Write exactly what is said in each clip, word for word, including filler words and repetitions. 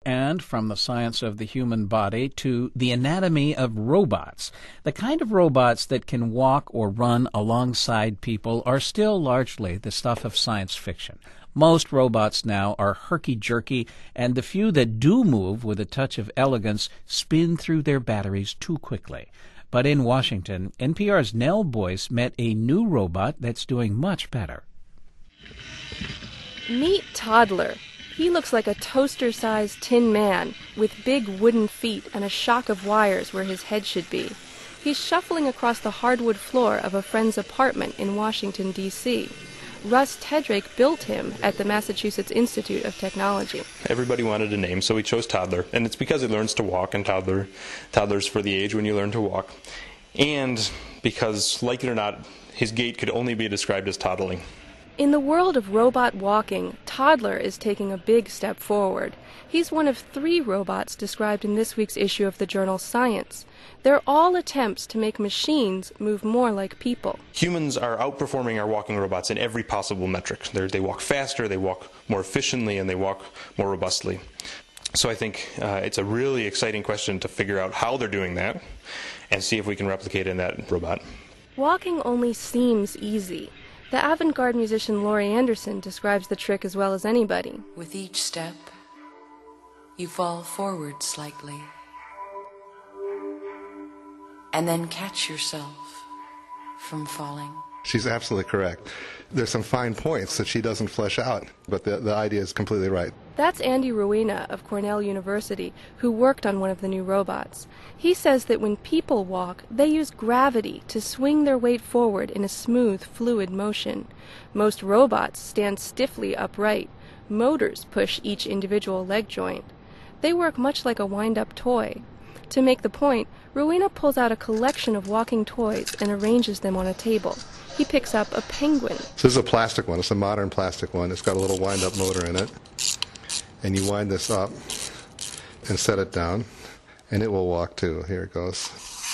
And from the science of the human body to the anatomy of robots. The kind of robots that can walk or run alongside people are still largely the stuff of science fiction. Most robots now are herky-jerky, and the few that do move with a touch of elegance spin through their batteries too quickly. But in Washington, N P R's Nell Boyce met a new robot that's doing much better. Meet Toddler. He looks like a toaster-sized tin man with big wooden feet and a shock of wires where his head should be. He's shuffling across the hardwood floor of a friend's apartment in Washington, D C Russ Tedrake built him at the Massachusetts Institute of Technology. Everybody wanted a name, so we chose Toddler. And it's because he learns to walk, and toddler, toddler's for the age when you learn to walk. And because, like it or not, his gait could only be described as toddling. In the world of robot walking, Toddler is taking a big step forward. He's one of three robots described in this week's issue of the journal Science. They're all attempts to make machines move more like people. Humans are outperforming our walking robots in every possible metric. They're, they walk faster, they walk more efficiently, and they walk more robustly. So I think uh, it's a really exciting question to figure out how they're doing that and see if we can replicate it in that robot. Walking only seems easy. The avant-garde musician Laurie Anderson describes the trick as well as anybody. With each step, you fall forward slightly, and then catch yourself from falling. She's absolutely correct. There's some fine points that she doesn't flesh out, but the, the idea is completely right. That's Andy Ruina of Cornell University, who worked on one of the new robots. He says that when people walk, they use gravity to swing their weight forward in a smooth, fluid motion. Most robots stand stiffly upright. Motors push each individual leg joint. They work much like a wind-up toy. To make the point, Ruina pulls out a collection of walking toys and arranges them on a table. He picks up a penguin. So this is a plastic one. It's a modern plastic one. It's got a little wind-up motor in it. And you wind this up and set it down, and it will walk too. Here it goes.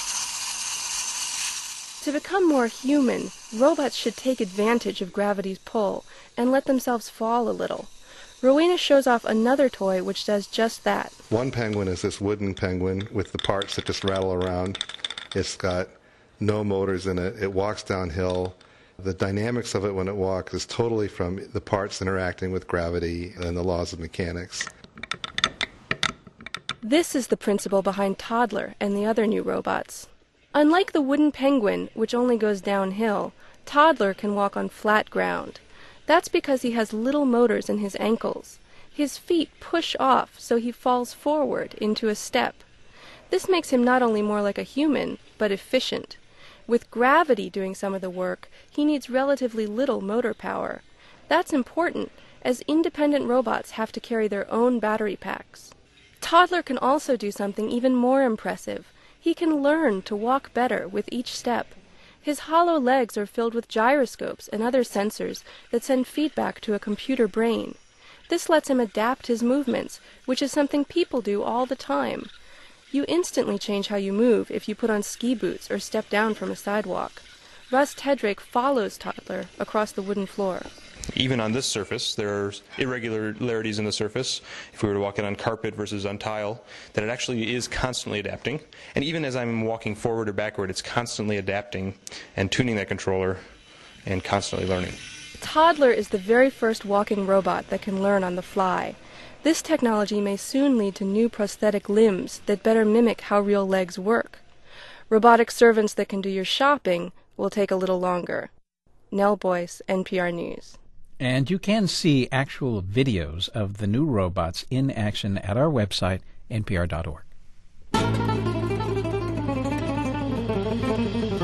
To become more human, robots should take advantage of gravity's pull and let themselves fall a little. Rowena shows off another toy which does just that. One penguin is this wooden penguin with the parts that just rattle around. It's got no motors in it. It walks downhill. The dynamics of it when it walks is totally from the parts interacting with gravity and the laws of mechanics. This is the principle behind Toddler and the other new robots. Unlike the wooden penguin, which only goes downhill, Toddler can walk on flat ground. That's because he has little motors in his ankles. His feet push off, so he falls forward into a step. This makes him not only more like a human, but efficient. With gravity doing some of the work, he needs relatively little motor power. That's important, as independent robots have to carry their own battery packs. Toddler can also do something even more impressive. He can learn to walk better with each step. His hollow legs are filled with gyroscopes and other sensors that send feedback to a computer brain. This lets him adapt his movements, which is something people do all the time. You instantly change how you move if you put on ski boots or step down from a sidewalk. Russ Tedrake follows Toddler across the wooden floor. Even on this surface, there are irregularities in the surface. If we were to walk it on carpet versus on tile, that it actually is constantly adapting. And even as I'm walking forward or backward, it's constantly adapting and tuning that controller and constantly learning. Toddler is the very first walking robot that can learn on the fly. This technology may soon lead to new prosthetic limbs that better mimic how real legs work. Robotic servants that can do your shopping will take a little longer. Nell Boyce, N P R News. And you can see actual videos of the new robots in action at our website, N P R dot org.